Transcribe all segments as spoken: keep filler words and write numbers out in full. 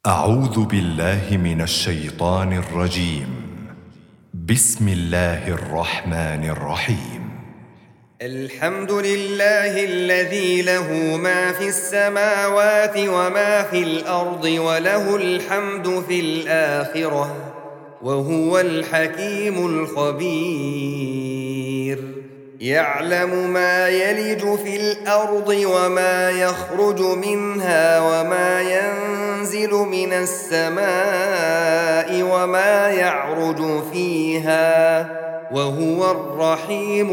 أعوذ بالله من الشيطان الرجيم. بسم الله الرحمن الرحيم. الحمد لله الذي له ما في السماوات وما في الأرض وله الحمد في الآخرة وهو الحكيم الخبير. يعلم ما يلج في الأرض وما يخرج منها وما ينزل من السماء وما يعرج فيها وهو الرحيم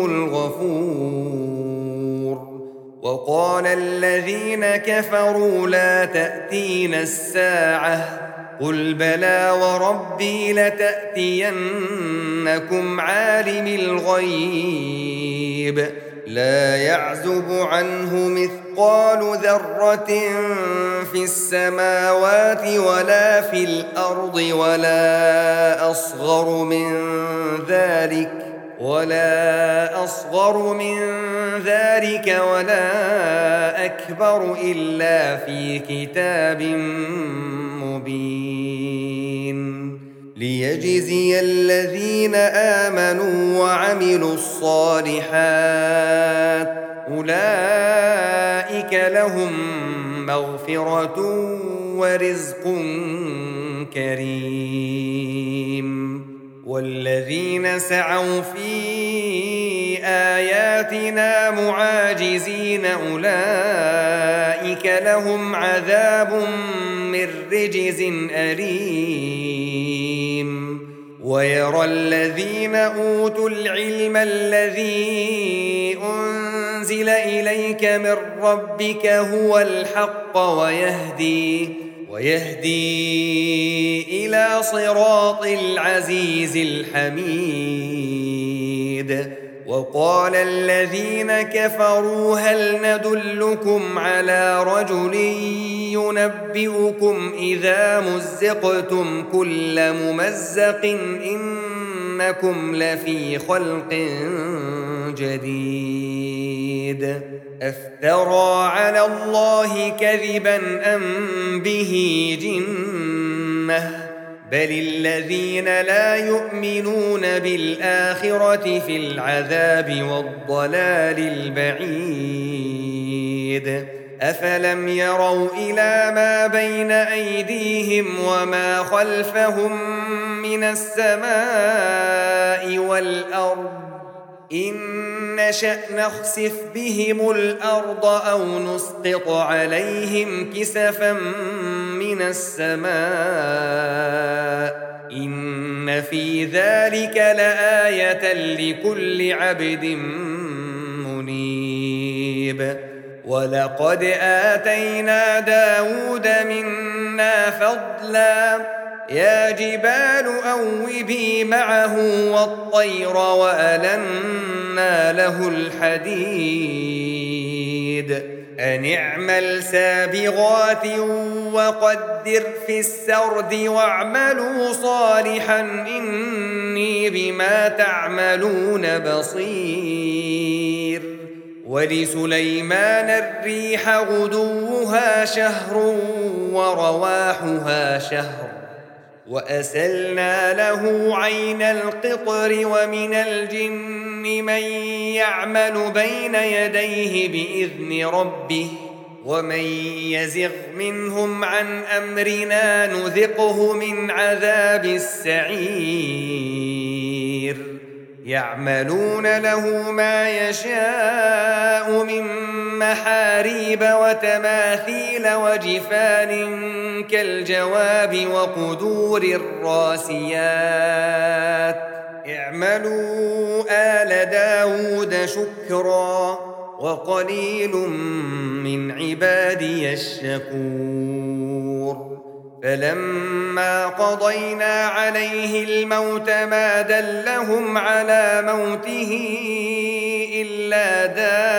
الغفور. وقال الذين كفروا لا تأتينا الساعة قل بلى وربي لتأتينكم عالم الغيب لا يعزب عنه مثقال ذرة في السماوات ولا في الأرض ولا أصغر من ذلك ولا أصغر من ذلك ولا أكبر إلا في كتاب مبين. ليجزي الذين آمنوا وعملوا الصالحات أولئك لهم مغفرة ورزق كريم. والذين سعوا في آياتنا معاجزين أولئك لهم عذاب من رجز أليم. ويرى الذين أوتوا العلم الذي أنزل إليك من ربك هو الحق ويهدي ويهدي إلى صراط العزيز الحميد. وقال الذين كفروا هل ندلكم على رجل ينبئكم إذا مزقتم كل ممزق إنكم لفي خلق جديد أفترى على الله كذبا أم به جنة بل الذين لا يؤمنون بالآخرة في العذاب والضلال البعيد. أفلم يروا إلى ما بين أيديهم وما خلفهم من السماء والأرض إن نشأ نخسف بهم الأرض أو نسقط عليهم كسفا من السماء إن في ذلك لآية لكل عبد منيب. ولقد آتينا داود منا فضلا يا جبال أوبي معه والطير وألنا له الحديد أن اعمل سابغات وقدر في السرد واعملوا صالحا إني بما تعملون بصير. ولسليمان الريح غدوها شهر ورواحها شهر وأسلنا له عين القطر ومن الجن من يعمل بين يديه بإذن ربه ومن يزغ منهم عن أمرنا نذقه من عذاب السعير. يعملون له ما يشاء من محاريب وتماثيل وجفان كالجواب وقدور الراسيات اعملوا آل داود شكرا وقليل من عبادي الشكور. فلما قضينا عليه الموت ما دلهم على موته إلا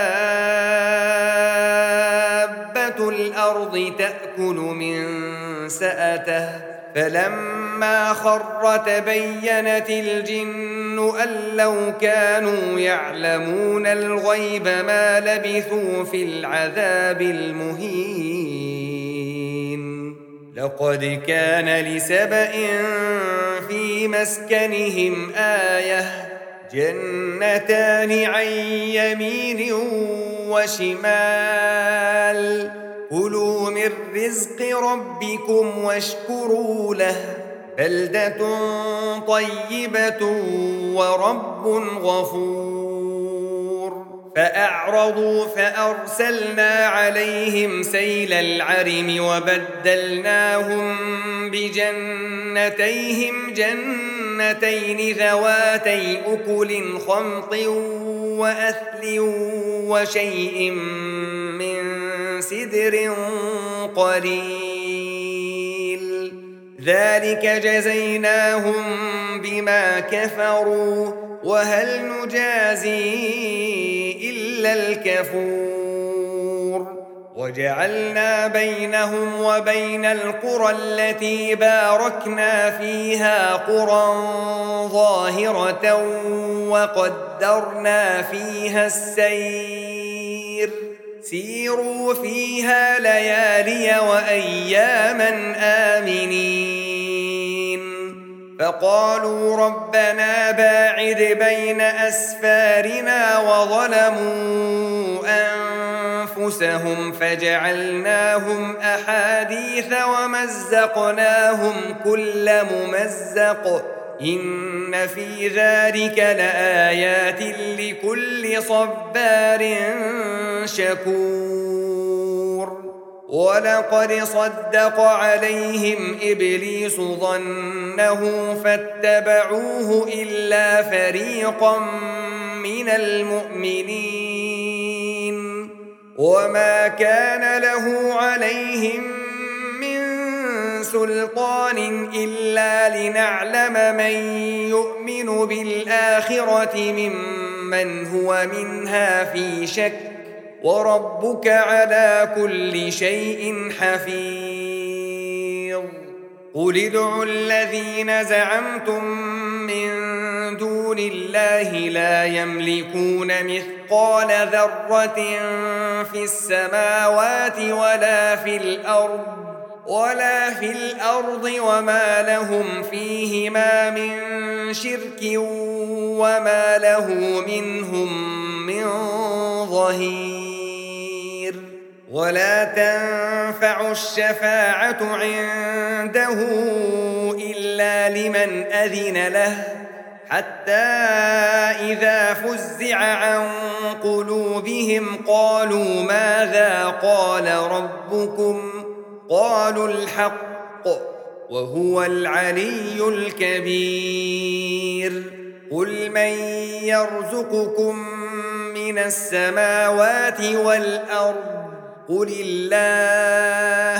دابة الأرض تأكل من سأته فلما خر تبينت الجن أن لو كانوا يعلمون الغيب ما لبثوا في العذاب المهين. لقد كان لسبإ في مسكنهم آية جنتان عن يمين وشمال كلوا من رزق ربكم واشكروا له بلدة طيبة ورب غفور فأعرضوا فأرسلنا عليهم سيل العرم وبدلناهم بجنتيهم جنتين ذواتي أكل خمط وأثل وشيء من سدر قليل ذلك جزيناهم بما كفروا وهل نجازي إلا الكفور وجعلنا بينهم وبين القرى التي باركنا فيها قرى ظاهرة وقدرنا فيها السير سيروا فيها ليالي وأياما آمنين فقالوا ربنا باعد بين أسفارنا وظلموا أنفسهم فجعلناهم أحاديث ومزقناهم كل ممزق إن في ذلك لآيات لكل صبار شكور ولقد صدق عليهم إبليس ظنه فاتبعوه إلا فريقا من المؤمنين وما كان له عليهم من سلطان إلا لنعلم من يؤمن بالآخرة ممن هو منها في شك وربك على كل شيء حفيظ قل ادعوا الذين زعمتم من دون الله لا يملكون مثقال ذرة في السماوات ولا في الأرض ولا في الأرض وما لهم فيهما من شرك وما له منهم من ظهير ولا تنفع الشفاعة عنده إلا لمن أذن له حتى إذا فزع عن قلوبهم قالوا ماذا قال ربكم قالوا الحق وهو العلي الكبير قل من يرزقكم من السماوات والأرض قل الله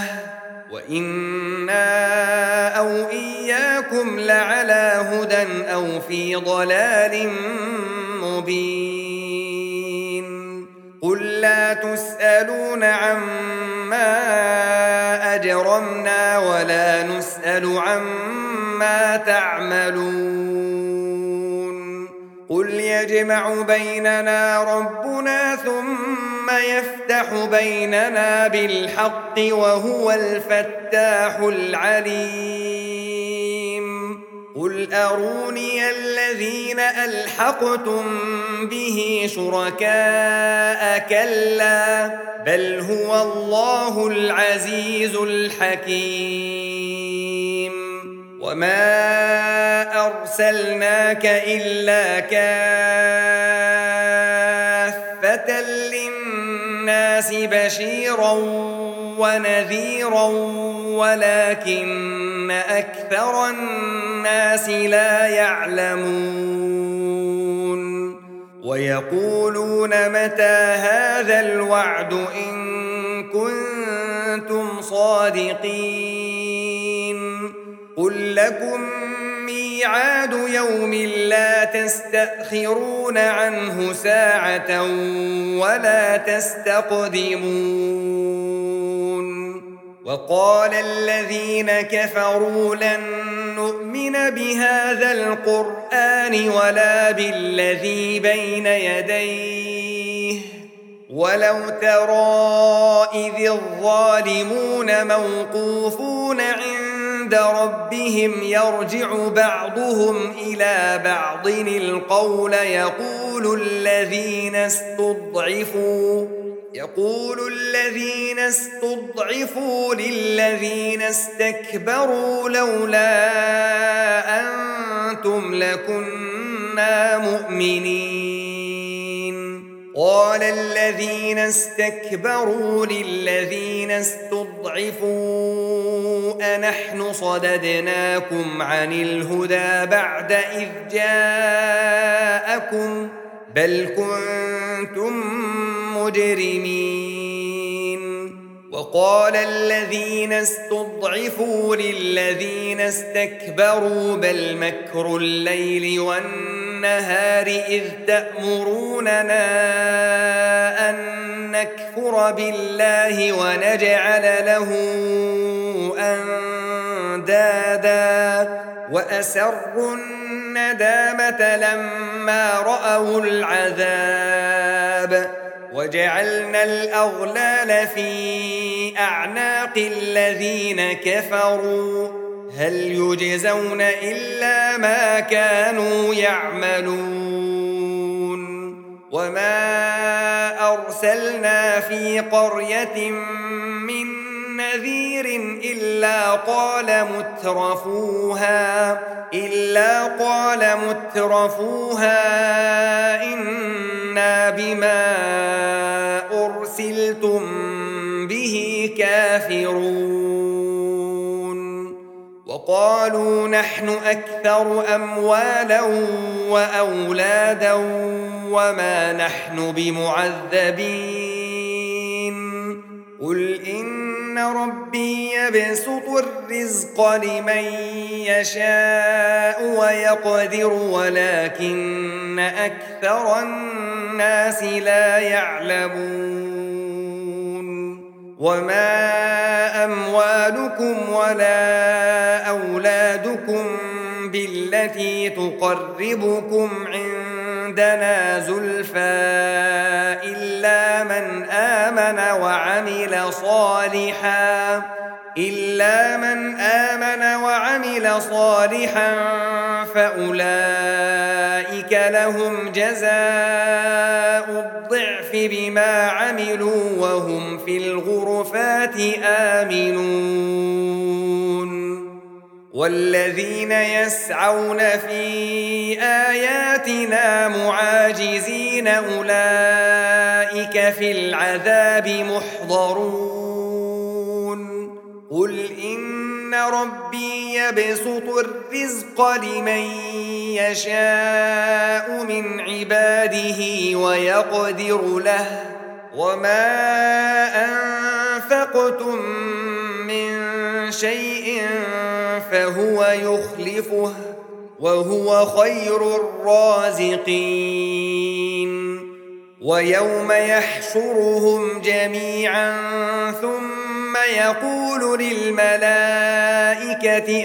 وإنا أو إياكم لعلى هدى أو في ضلال مبين قل لا تسألون عما أجرمنا ولا نسأل عما تعملون قل يجمع بيننا ربنا ثم يفتح بيننا بالحق وهو الفتاح العليم قل أروني الذين ألحقتم به شركاء كلا بل هو الله العزيز الحكيم وما أرسلناك إلا كافة للناس بشيرا ونذيرا ولكن أكثر الناس لا يعلمون ويقولون متى هذا الوعد إن كنتم صادقين قل لكم ميعاد يوم لا تستأخرون عنه ساعة ولا تستقدمون وقال الذين كفروا لن نؤمن بهذا القرآن ولا بالذي بين يديه ولو ترى إذ الظالمون موقوفون عند ربهم يرجع بعضهم إلى بعض القول يقول الذين استضعفوا يقول الذين استضعفوا للذين استكبروا لولا أنتم لكنا مؤمنين قال الذين استكبروا للذين استضعفوا أنحن صددناكم عن الهدى بعد إذ جاءكم بل كنتم مجرمين وقال الذين استضعفوا للذين استكبروا بل مكر الليل والنهار إذ تأمروننا أن نكفر بالله ونجعل له أندادا وأسروا الندامة لما رأوا العذاب وجعلنا الأغلال في أعناق الذين كفروا هل يجزون إلا ما كانوا يعملون وما أرسلنا في قرية من نذير إلا قال مترفوها إلا قال مترفوها إنا بما أرسلتم به كافرون وقالوا نحن أكثر أموالا وأولادا وما نحن بمعذبين قل إن ربي يبسط الرزق لمن يشاء ويقدر ولكن أكثر الناس لا يعلمون وما أموالكم ولا أولادكم بالتي تقربكم عندنا زلفى إلا من آمن وعمل صالحا إلا من آمن وعمل صالحا فأولئك لهم جزاء الضعف بما عملوا وهم في الغرفات آمنون والذين يسعون في آياتنا معاجزين أولئك في العذاب محضرون قل إن ربي يبسط الرزق لمن يشاء من عباده ويقدر له وما أنفقتم من شيء فهو يخلفه وهو خير الرازقين ويوم يحشرهم جميعا ثم يقول للملائكة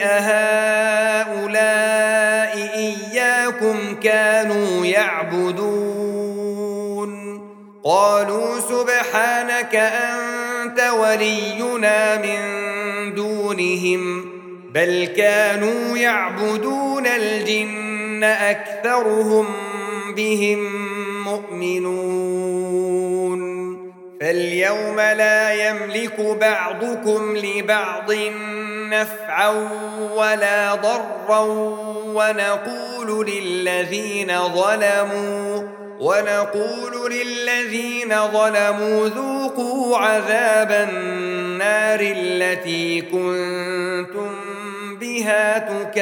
أهؤلاء إياكم كانوا يعبدون قالوا سبحانك أنت ولينا من دونهم بل كانوا يعبدون الجن أكثرهم بهم مؤمنون فاليوم لا يملك بعضكم لبعض نفعا ولا ضرا ونقول للذين ظلموا ونقول للذين ظلموا ذوقوا عذاب النار التي كنتم بها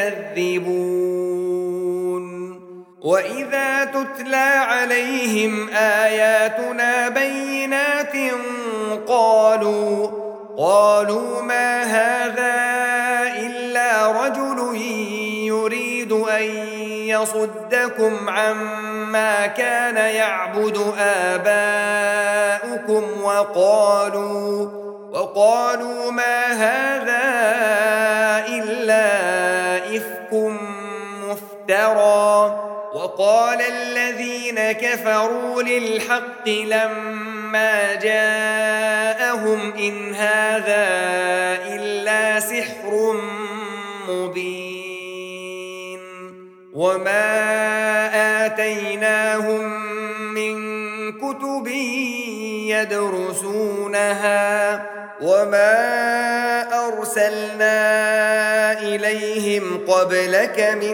تكذبون وإذا تتلى عليهم آياتنا بينات قالوا قالوا ما هذا إلا رجل يريد أن يصدكم عما كان يعبد آباؤكم وقالوا وقالوا ما هذا إلا إفك مفترى وقال الذين كفروا للحق لما ما جاءهم إن هذا إلا سحر مبين وما آتيناهم من كتب يدرسونها وما أرسلنا إليهم قبلك من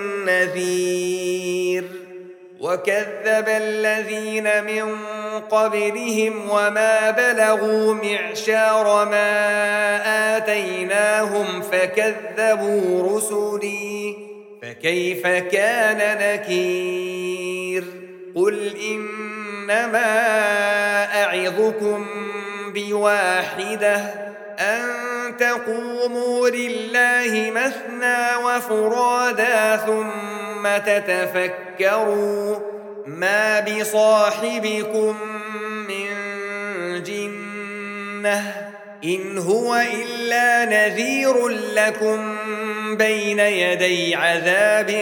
نذير وكذب الذين من قبلهم وما بلغوا معشار ما آتيناهم فكذبوا رسلي فكيف كان نكير قل إنما أعظكم بواحدة أن تقوموا لله مثنى وفرادا ثم تتفكروا ما بصاحبكم من جنة إن هو إلا نذير لكم بين يدي عذاب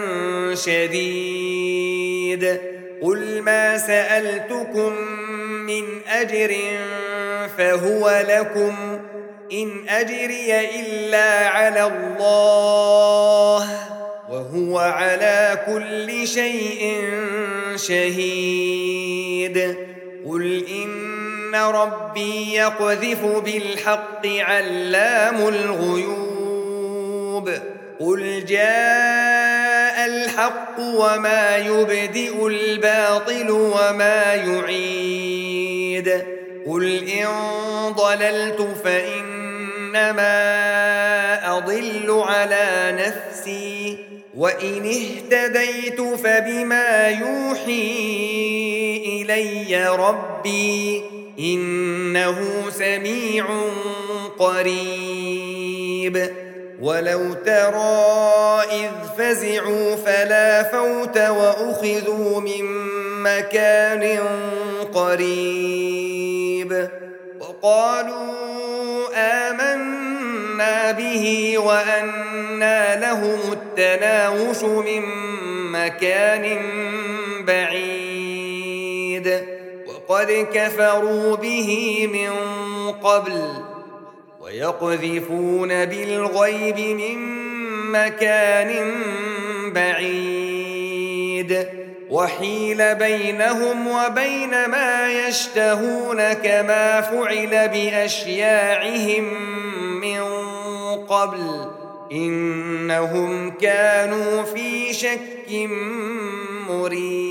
شديد قل ما سألتكم من أجر فهو لكم إن أجري إلا على الله وهو على كل شيء شهيد قل إن ربي يقذف بالحق علام الغيوب قل جاء الحق وما يبدئ الباطل وما يعيد قل إن ضللت فإنما أضل على نفسي وإن اهتديت فبما يوحي إلي ربي إنه سميع قريب ولو ترى إذ فزعوا فلا فوت وأخذوا من مكان قريب وقالوا آمنا به وأنى لهم التناوش من مكان بعيد وقد كفروا به من قبل ويقذفون بالغيب من مكان بعيد وحيل بينهم وبين ما يشتهون كما فعل بأشياعهم من قبل إنهم كانوا في شك مريب